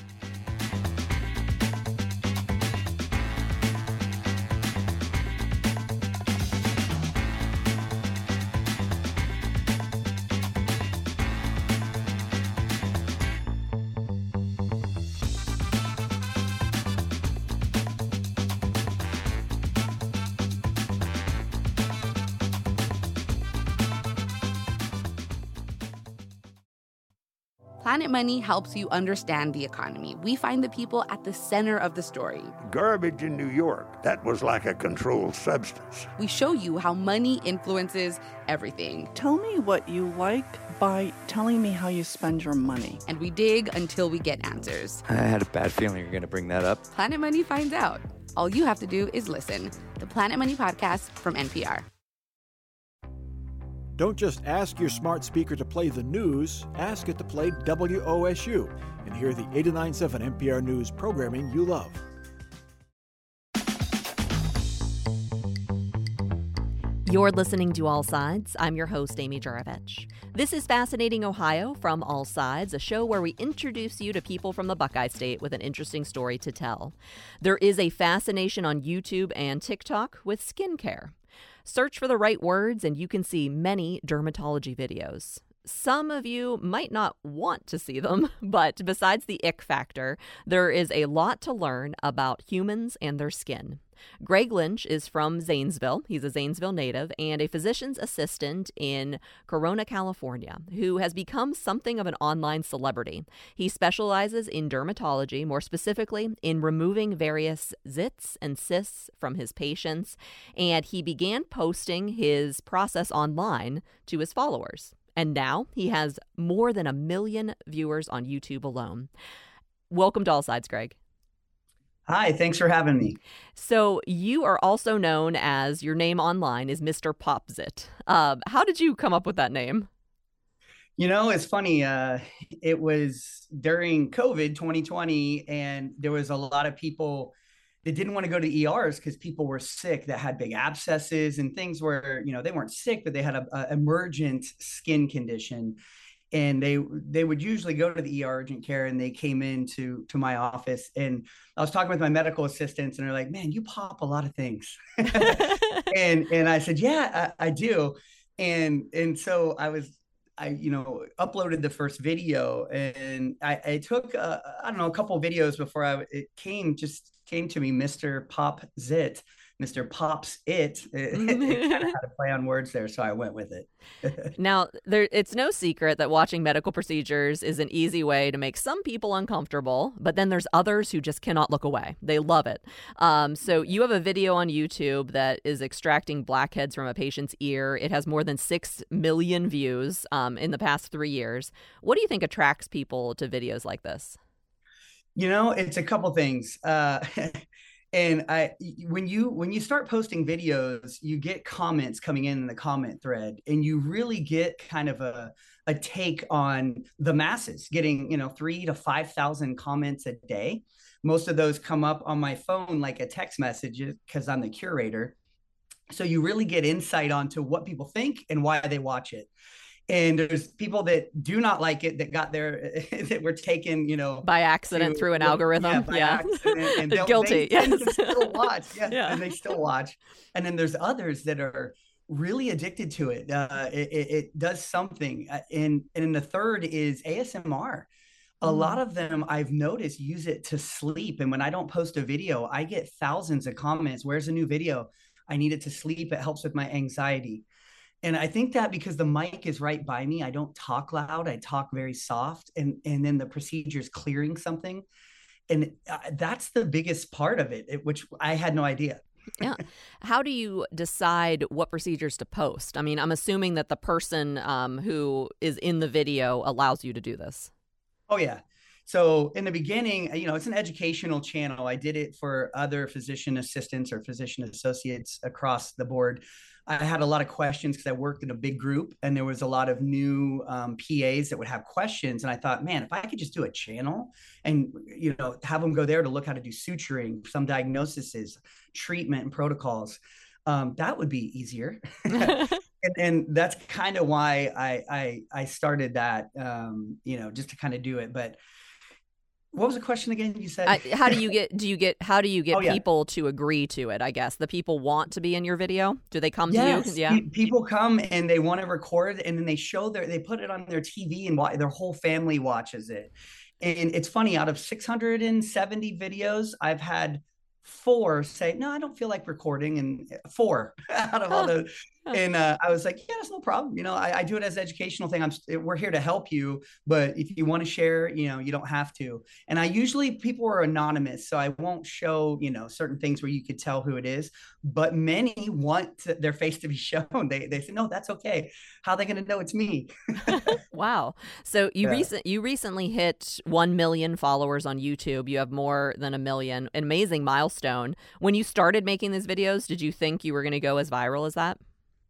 Planet Money helps you understand the economy. We find the people at the center of the story. Garbage in New York, that was like a controlled substance. We show you how money influences everything. Tell me what you like by telling me how you spend your money. And we dig until we get answers. I had a bad feeling you were going to bring that up. Planet Money finds out. All you have to do is listen. The Planet Money Podcast from N P R. Don't just ask your smart speaker to play the news, ask it to play W O S U and hear the eighty-nine point seven N P R News programming you love. You're listening to All Sides. I'm your host, Amy Juravich. This is Fascinating Ohio from All Sides, a show where we introduce you to people from the Buckeye State with an interesting story to tell. There is a fascination on YouTube and TikTok with skincare. Search for the right words and you can see many dermatology videos. Some of you might not want to see them, but besides the ick factor, there is a lot to learn about humans and their skin. Greg Lynch is from Zanesville. He's a Zanesville native and a physician's assistant in Corona, California, who has become something of an online celebrity. He specializes in dermatology, more specifically in removing various zits and cysts from his patients, and he began posting his process online to his followers. And now he has more than a million viewers on YouTube alone. Welcome to All Sides, Greg. Hi, thanks for having me. So you are also known as, your name online is Mister Popzit. Uh, how did you come up with that name? You know, it's funny. Uh, it was during COVID twenty twenty, and there was a lot of people that didn't want to go to E Rs because people were sick that had big abscesses and things where, you know, they weren't sick, but they had a, a emergent skin condition. And they they would usually go to the E R urgent care, and they came into to my office, and I was talking with my medical assistants, and they're like, "Man, you pop a lot of things," and and I said, "Yeah, I, I do," and and so I was I you know uploaded the first video, and I, I took uh, I don't know a couple of videos before I it came just came to me, Mister Pop Zit. Mister Pops It. It, it kind of had a play on words there, so I went with it. Now, there, it's no secret that watching medical procedures is an easy way to make some people uncomfortable, but then there's others who just cannot look away. They love it. Um, so you have a video on YouTube that is extracting blackheads from a patient's ear. It has more than six million views um, in the past three years. What do you think attracts people to videos like this? You know, it's a couple things. Uh, And I, when you when you start posting videos, you get comments coming in in the comment thread, and you really get kind of a a take on the masses, getting you know three to five thousand comments a day. Most of those come up on my phone like a text message because I'm the curator. So you really get insight onto what people think and why they watch it. And there's people that do not like it that got their that were taken, you know, by accident to, through an yeah, algorithm. Yeah, by yeah. accident, and they'll- Guilty. They, yes. they still watch. Yeah, Yeah. and they still watch. And then there's others that are really addicted to it. Uh, it, it, it does something. Uh, and and the third is A S M R. A Mm. lot of them I've noticed use it to sleep. And when I don't post a video, I get thousands of comments. Where's a new video? I need it to sleep. It helps with my anxiety. And I think that because the mic is right by me, I don't talk loud. I talk very soft. And, and then the procedure is clearing something. And uh, that's the biggest part of it, it, which I had no idea. Yeah. How do you decide what procedures to post? I mean, I'm assuming that the person um, who is in the video allows you to do this. Oh, yeah. So in the beginning, you know, it's an educational channel. I did it for other physician assistants or physician associates across the board. I had a lot of questions because I worked in a big group and there was a lot of new um, P As that would have questions. And I thought, man, if I could just do a channel and, you know, have them go there to look how to do suturing, some diagnoses, treatment and protocols, um, that would be easier. and, and that's kind of why I, I, I started that, um, you know, just to kind of do it. But what was the question again? You said, uh, how do you get, do you get, how do you get oh, yeah. people to agree to it? I guess the people want to be in your video. Do they come yes. to you? Yeah. People come and they want to record and then they show their, they put it on their T V and wa- their whole family watches it. And it's funny, out of six hundred seventy videos, I've had four say, no, I don't feel like recording, and four out of all the, and uh, I was like, yeah, that's no problem. You know, I, I do it as an educational thing. I'm, we're here to help you, but if you want to share, you know, you don't have to. And I usually, people are anonymous, so I won't show, you know, certain things where you could tell who it is, but many want to, their face to be shown. They they say, no, that's okay. How are they going to know it's me? Wow. So you Yeah. recent you recently hit one million followers on YouTube. You have more than a million. An amazing milestone. When you started making these videos, did you think you were going to go as viral as that?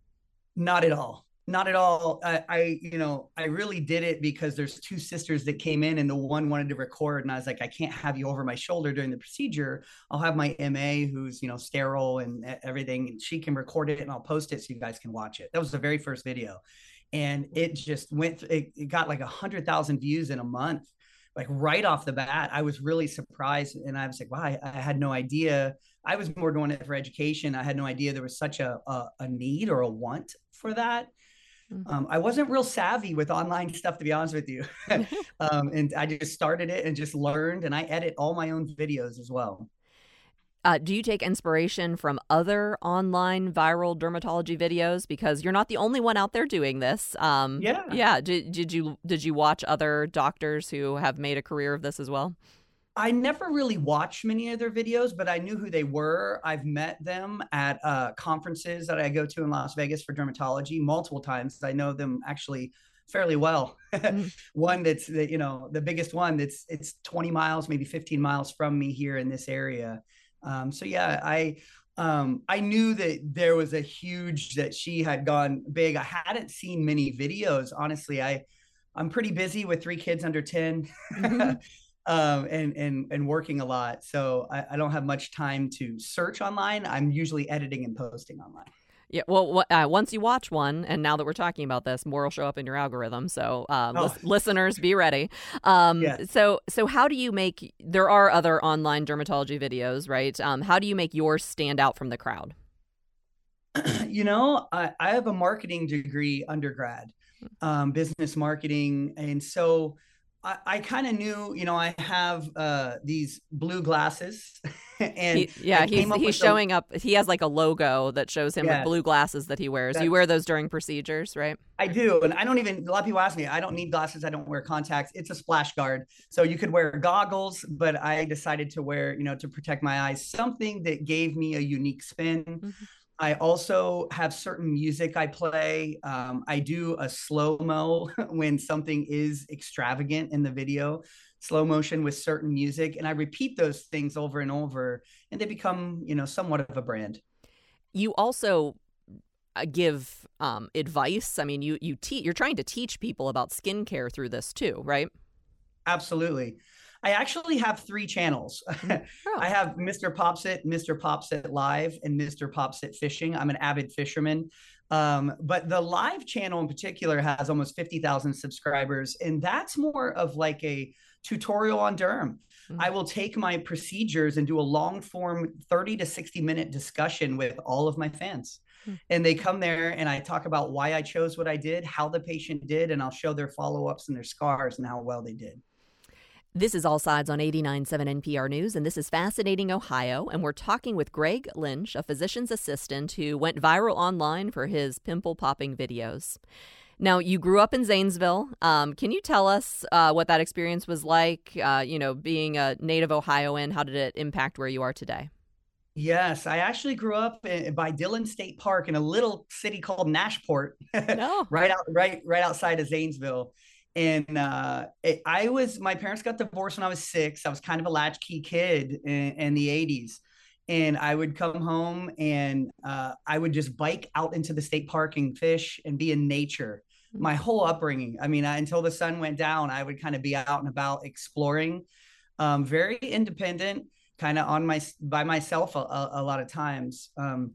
Not at all. Not at all. I, I, you know, I really did it because there's two sisters that came in and the one wanted to record. And I was like, I can't have you over my shoulder during the procedure. I'll have my M A who's, you know, sterile and everything. And she can record it and I'll post it so you guys can watch it. That was the very first video. And it just went, it, it got like a hundred thousand views in a month, like right off the bat. I was really surprised. And I was like, wow, I, I had no idea. I was more doing it for education. I had no idea there was such a, a, a need or a want for that. Um, I wasn't real savvy with online stuff, to be honest with you. um, and I just started it and just learned, and I edit all my own videos as well. Uh, do you take inspiration from other online viral dermatology videos? Because you're not the only one out there doing this. Um, yeah. Yeah. Did, did you did you watch other doctors who have made a career of this as well? I never really watched many of their videos, but I knew who they were. I've met them at uh, conferences that I go to in Las Vegas for dermatology multiple times. I know them actually fairly well. One that's, the, you know, the biggest one that's it's twenty miles, maybe fifteen miles from me here in this area. Um, so yeah, I um, I knew that there was a huge, that she had gone big. I hadn't seen many videos. Honestly, I, I'm pretty busy with three kids under ten. Mm-hmm. Um, and, and, and working a lot. So I, I don't have much time to search online. I'm usually editing and posting online. Yeah. Well, uh, once you watch one, and now that we're talking about this, more will show up in your algorithm. So um, Oh. lis- listeners, be ready. Um, Yeah. So so how do you make, there are other online dermatology videos, right? Um, how do you make yours stand out from the crowd? You know, I, I have a marketing degree undergrad, um, business marketing. And so I, I kind of knew, you know, I have uh, these blue glasses and He, yeah, I he's came up he's with showing up. He has like a logo that shows him Yeah. with blue glasses that he wears. That- You wear those during procedures, right? I do. And I don't even, a lot of people ask me, I don't need glasses. I don't wear contacts. It's a splash guard. So you could wear goggles, but I decided to wear, you know, to protect my eyes, something that gave me a unique spin. Mm-hmm. I also have certain music I play. Um, I do a slow-mo when something is extravagant in the video, slow motion with certain music. And I repeat those things over and over, and they become, you know, somewhat of a brand. You also uh, give um, advice. I mean, you, you teach, you're trying to teach people about skincare through this too, right? Absolutely. I actually have three channels. Oh. I have Mister Popsit, Mister Popsit Live, and Mister Popsit Fishing. I'm an avid fisherman. Um, but the live channel in particular has almost fifty thousand subscribers. And that's more of like a tutorial on derm. Mm-hmm. I will take my procedures and do a long form thirty to sixty minute discussion with all of my fans. Mm-hmm. And they come there and I talk about why I chose what I did, how the patient did, and I'll show their follow-ups and their scars and how well they did. This is All Sides on eighty-nine point seven N P R News, and this is Fascinating Ohio, and we're talking with Greg Lynch, a physician's assistant who went viral online for his pimple-popping videos. Now, you grew up in Zanesville. Um, can you tell us uh, what that experience was like, uh, you know, being a native Ohioan? How did it impact where you are today? Yes, I actually grew up in, by Dillon State Park in a little city called Nashport, no. right out, right, right outside of Zanesville. And uh, it, I was, my parents got divorced when I was six. I was kind of a latchkey kid in, in the eighties. And I would come home and uh, I would just bike out into the state park and fish and be in nature. My whole upbringing. I mean, I, until the sun went down, I would kind of be out and about exploring, um, very independent, kind of on my, by myself a, a, a lot of times. Um,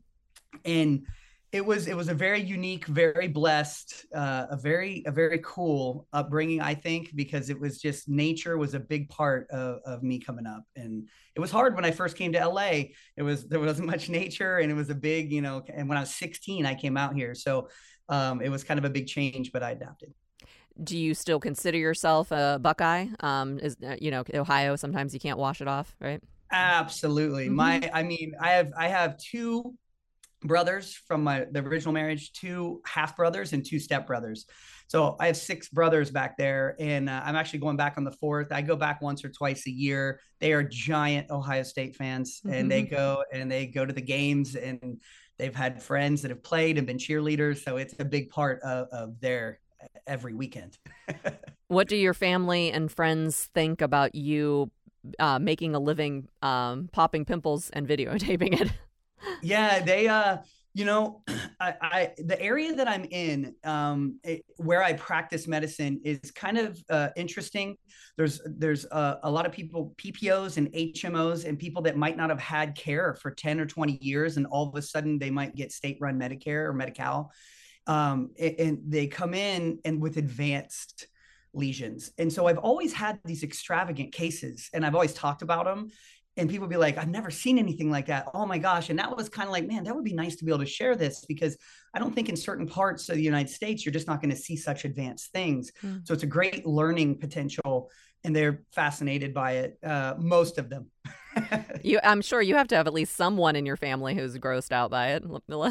and It was it was a very unique, very blessed, uh, a very a very cool upbringing, I think, because it was just nature was a big part of, of me coming up. And it was hard when I first came to L A. It was there wasn't much nature, and it was a big, you know. And when I was sixteen, I came out here, so um, it was kind of a big change, but I adapted. Do you still consider yourself a Buckeye? Um, is you know Ohio? Sometimes you can't wash it off, right? Absolutely. Mm-hmm. My, I mean, I have I have two brothers from my the original marriage, two half brothers and two step brothers. So I have six brothers back there, and uh, I'm actually going back on the fourth. I go back once or twice a year. They are giant Ohio State fans, mm-hmm. and they go and they go to the games, and they've had friends that have played and been cheerleaders. So it's a big part of, of their every weekend. What do your family and friends think about you uh, making a living um, popping pimples and videotaping it? Yeah, they, uh, you know, I, I, the area that I'm in, um, it, where I practice medicine is kind of uh, interesting. There's, there's uh, a lot of people, P P Os and H M Os and people that might not have had care for ten or twenty years. And all of a sudden they might get state-run Medicare or Medi-Cal. Um, and, and they come in and with advanced lesions. And so I've always had these extravagant cases, and I've always talked about them. And people be like, I've never seen anything like that. Oh my gosh. And that was kind of like, man, that would be nice to be able to share this, because I don't think in certain parts of the United States, you're just not going to see such advanced things. Mm. So it's a great learning potential, and they're fascinated by it. Uh, most of them. you, I'm sure you have to have at least someone in your family who's grossed out by it.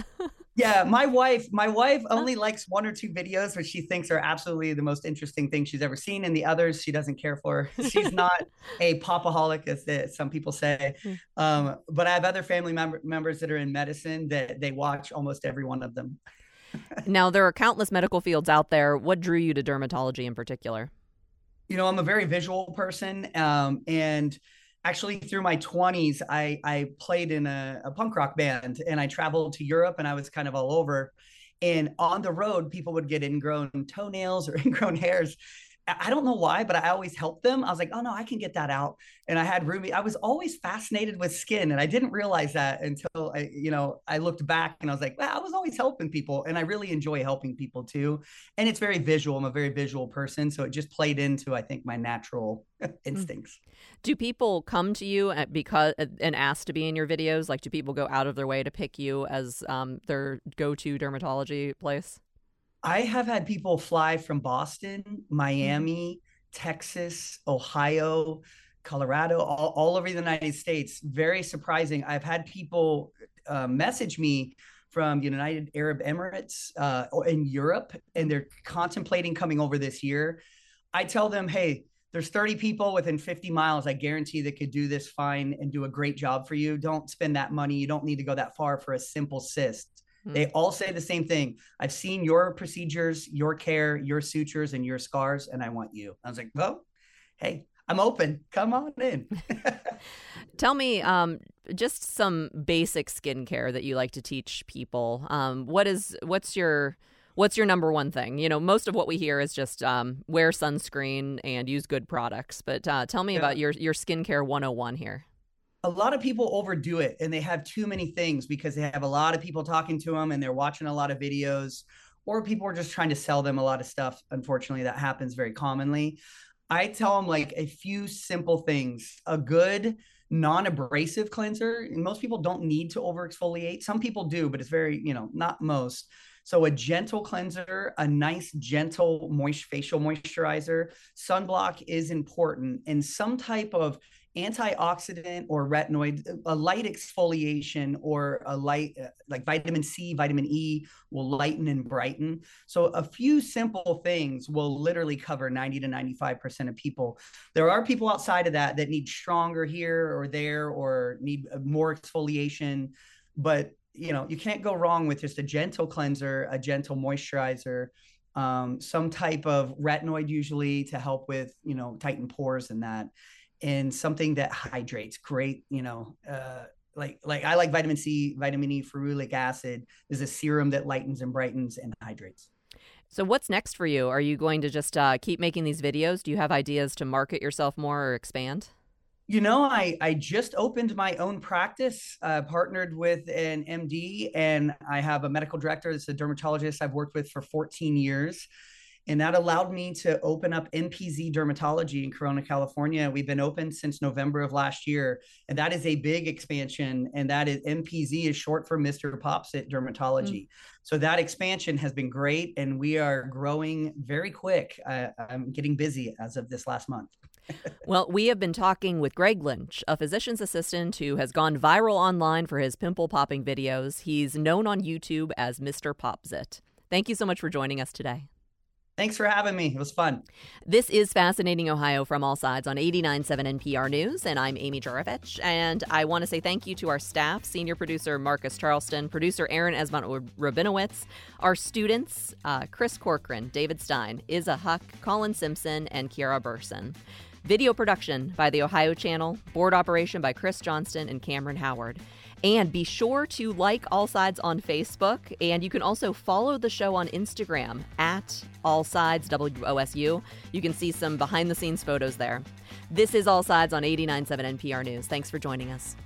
Yeah, my wife, my wife only likes one or two videos which she thinks are absolutely the most interesting thing she's ever seen, and the others she doesn't care for. She's not a popaholic, as the, some people say. Um, but I have other family member, members that are in medicine that they watch almost every one of them. Now, there are countless medical fields out there. What drew you to dermatology in particular? You know, I'm a very visual person, um, and actually, through my twenties, I, I played in a, a punk rock band, and I traveled to Europe, and I was kind of all over. And on the road, people would get ingrown toenails or ingrown hairs. I don't know why, but I always helped them. I was like, oh no, I can get that out. And I had Ruby. I was always fascinated with skin, and I didn't realize that until I, you know, I looked back and I was like, wow, I was always helping people, and I really enjoy helping people too. And it's very visual. I'm a very visual person, so it just played into, I think, my natural instincts. Do people come to you at, because and ask to be in your videos? Like, do people go out of their way to pick you as um, their go-to dermatology place? I have had people fly from Boston, Miami, Texas, Ohio, Colorado, all, all over the United States. Very surprising. I've had people uh, message me from United Arab Emirates uh, in Europe, and they're contemplating coming over this year. I tell them, hey, there's thirty people within fifty miles. I guarantee they could do this fine and do a great job for you. Don't spend that money. You don't need to go that far for a simple cyst. They all say the same thing. I've seen your procedures, your care, your sutures, and your scars, and I want you. I was like, well, hey, I'm open. Come on in. Tell me um, just some basic skincare that you like to teach people. Um, what is what's your What's your number one thing? You know, most of what we hear is just um, wear sunscreen and use good products. But uh, tell me yeah. about your, your skincare one oh one here. A lot of people overdo it and they have too many things because they have a lot of people talking to them and they're watching a lot of videos, or people are just trying to sell them a lot of stuff. Unfortunately, that happens very commonly. I tell them like a few simple things. A good non-abrasive cleanser. Most people don't need to over exfoliate. Some people do, but it's very, you know, not most. So a gentle cleanser, a nice, gentle moist facial moisturizer. Sunblock is important, and some type of antioxidant or retinoid, a light exfoliation or a light uh, like vitamin C, vitamin E will lighten and brighten. So a few simple things will literally cover ninety to ninety-five percent of people. There are people outside of that that need stronger here or there or need more exfoliation, but you know, you can't go wrong with just a gentle cleanser, a gentle moisturizer, um, some type of retinoid usually to help with, you know, tighten pores and that, and something that hydrates. Great, you know, uh, like like I like vitamin C, vitamin E, ferulic acid is a serum that lightens and brightens and hydrates. So what's next for you? Are you going to just uh, keep making these videos? Do you have ideas to market yourself more or expand? You know, I, I just opened my own practice, uh, partnered with an M D, and I have a medical director that's a dermatologist I've worked with for fourteen years. And that allowed me to open up N P Z Dermatology in Corona, California. We've been open since November of last year. And that is a big expansion. And that is M P Z is short for Mister Popsit Dermatology. Mm. So that expansion has been great. And we are growing very quick. Uh, I'm getting busy as of this last month. Well, we have been talking with Greg Lynch, a physician's assistant who has gone viral online for his pimple popping videos. He's known on YouTube as Mister Popsit. Thank you so much for joining us today. Thanks for having me. It was fun. This is Fascinating Ohio from All Sides on eighty-nine point seven N P R News, and I'm Amy Juravich. And I want to say thank you to our staff, senior producer Marcus Charleston, producer Aaron Esmont-Rabinowitz, our students, uh, Chris Corcoran, David Stein, Izza Huck, Colin Simpson, and Kiara Burson. Video production by the Ohio Channel, board operation by Chris Johnston and Cameron Howard. And be sure to like All Sides on Facebook, and you can also follow the show on Instagram at All Sides W O S U. You can see some behind-the-scenes photos there. This is All Sides on eighty-nine point seven N P R News. Thanks for joining us.